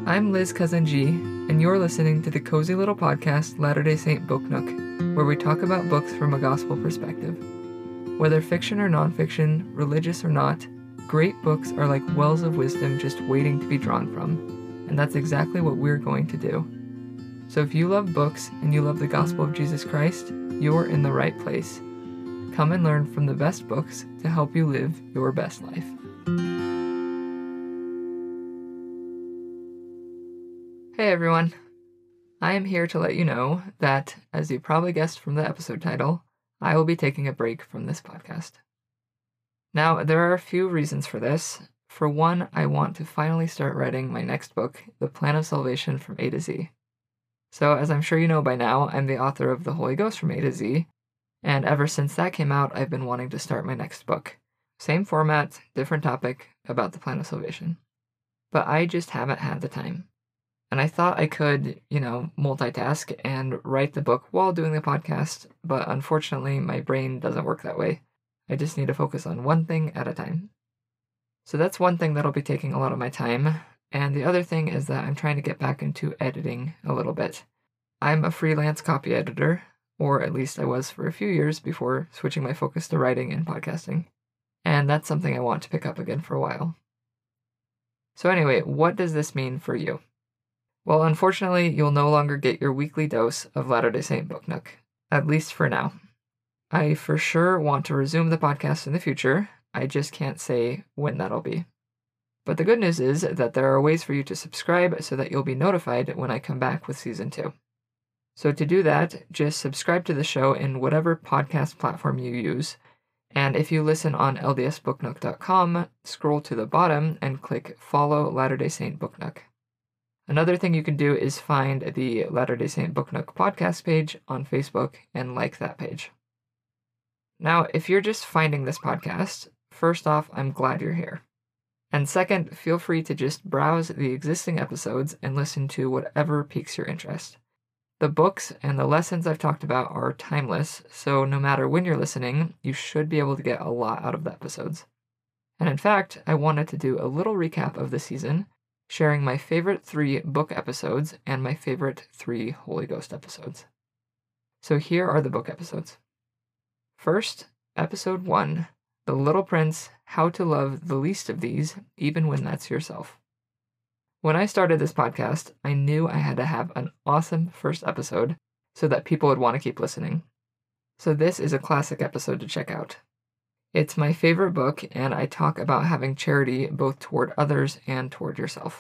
I'm Liz Cousin G, and you're listening to the cozy little podcast Latter-day Saint Book Nook, where we talk about books from a gospel perspective. Whether fiction or nonfiction, religious or not, great books are like wells of wisdom just waiting to be drawn from, and that's exactly what we're going to do. So if you love books and you love the gospel of Jesus Christ, you're in the right place. Come and learn from the best books to help you live your best life. Hey everyone, I am here to let you know that, as you probably guessed from the episode title, I will be taking a break from this podcast. Now, there are a few reasons for this. For one, I want to finally start writing my next book, The Plan of Salvation from A to Z. So, as I'm sure you know by now, I'm the author of The Holy Ghost from A to Z, and ever since that came out, I've been wanting to start my next book. Same format, different topic, about the plan of salvation. But I just haven't had the time. And I thought I could, multitask and write the book while doing the podcast, but unfortunately my brain doesn't work that way. I just need to focus on one thing at a time. So that's one thing that'll be taking a lot of my time, and the other thing is that I'm trying to get back into editing a little bit. I'm a freelance copy editor, or at least I was for a few years before switching my focus to writing and podcasting, and that's something I want to pick up again for a while. So anyway, what does this mean for you? Well, unfortunately, you'll no longer get your weekly dose of Latter-day Saint Book Nook, at least for now. I for sure want to resume the podcast in the future, I just can't say when that'll be. But the good news is that there are ways for you to subscribe so that you'll be notified when I come back with Season 2. So to do that, just subscribe to the show in whatever podcast platform you use, and if you listen on ldsbooknook.com, scroll to the bottom and click Follow Latter-day Saint Book Nook. Another thing you can do is find the Latter-day Saint Book Nook podcast page on Facebook and like that page. Now, if you're just finding this podcast, first off, I'm glad you're here. And second, feel free to just browse the existing episodes and listen to whatever piques your interest. The books and the lessons I've talked about are timeless, so no matter when you're listening, you should be able to get a lot out of the episodes. And in fact, I wanted to do a little recap of the season, sharing my favorite 3 book episodes and my favorite 3 Holy Ghost episodes. So here are the book episodes. First, Episode 1, The Little Prince, How to Love the Least of These, Even When That's Yourself. When I started this podcast, I knew I had to have an awesome first episode so that people would want to keep listening. So this is a classic episode to check out. It's my favorite book, and I talk about having charity both toward others and toward yourself.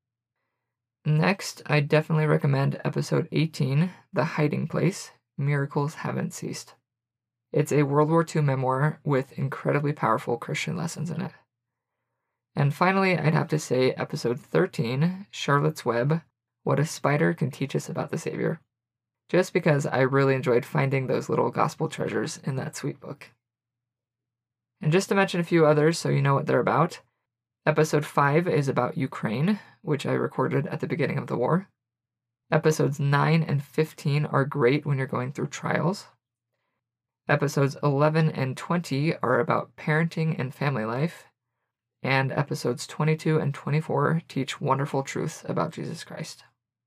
Next, I definitely recommend Episode 18, The Hiding Place, Miracles Haven't Ceased. It's a World War II memoir with incredibly powerful Christian lessons in it. And finally, I'd have to say Episode 13, Charlotte's Web, What a Spider Can Teach Us About the Savior, just because I really enjoyed finding those little gospel treasures in that sweet book. And just to mention a few others so you know what they're about, Episode 5 is about Ukraine, which I recorded at the beginning of the war. Episodes 9 and 15 are great when you're going through trials. Episodes 11 and 20 are about parenting and family life. And episodes 22 and 24 teach wonderful truths about Jesus Christ.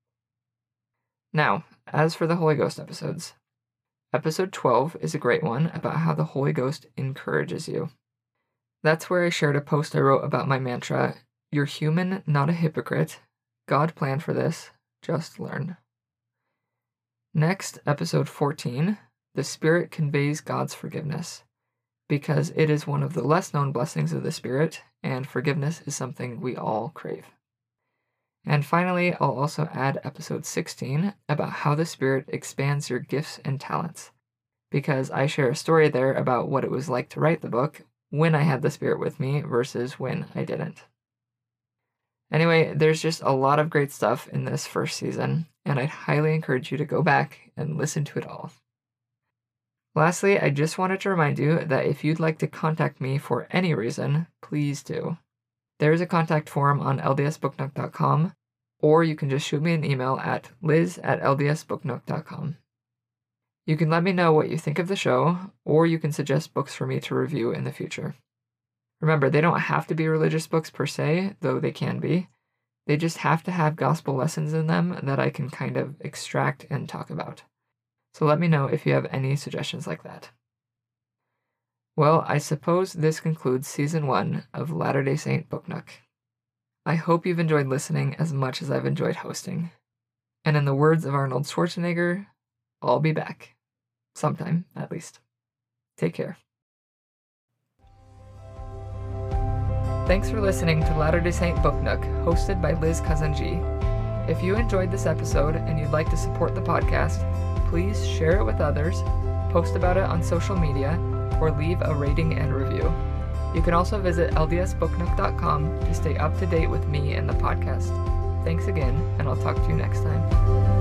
Now, as for the Holy Ghost episodes, Episode 12 is a great one about how the Holy Ghost encourages you. That's where I shared a post I wrote about my mantra, "You're human, not a hypocrite. God planned for this. Just learn." Next, Episode 14, The Spirit Conveys God's Forgiveness, because it is one of the less known blessings of the Spirit, and forgiveness is something we all crave. And finally, I'll also add Episode 16 about how the Spirit expands your gifts and talents, because I share a story there about what it was like to write the book when I had the Spirit with me versus when I didn't. Anyway, there's just a lot of great stuff in this first season, and I'd highly encourage you to go back and listen to it all. Lastly, I just wanted to remind you that if you'd like to contact me for any reason, please do. There is a contact form on ldsbooknook.com, or you can just shoot me an email at liz@ldsbooknook.com. You can let me know what you think of the show, or you can suggest books for me to review in the future. Remember, they don't have to be religious books per se, though they can be. They just have to have gospel lessons in them that I can kind of extract and talk about. So let me know if you have any suggestions like that. Well, I suppose this concludes Season 1 of Latter-day Saint Book Nook. I hope you've enjoyed listening as much as I've enjoyed hosting. And in the words of Arnold Schwarzenegger, I'll be back. Sometime, at least. Take care. Thanks for listening to Latter-day Saint Book Nook, hosted by Liz Kazanji. If you enjoyed this episode and you'd like to support the podcast, please share it with others, post about it on social media, or leave a rating and review. You can also visit ldsbooknook.com to stay up to date with me and the podcast. Thanks again, and I'll talk to you next time.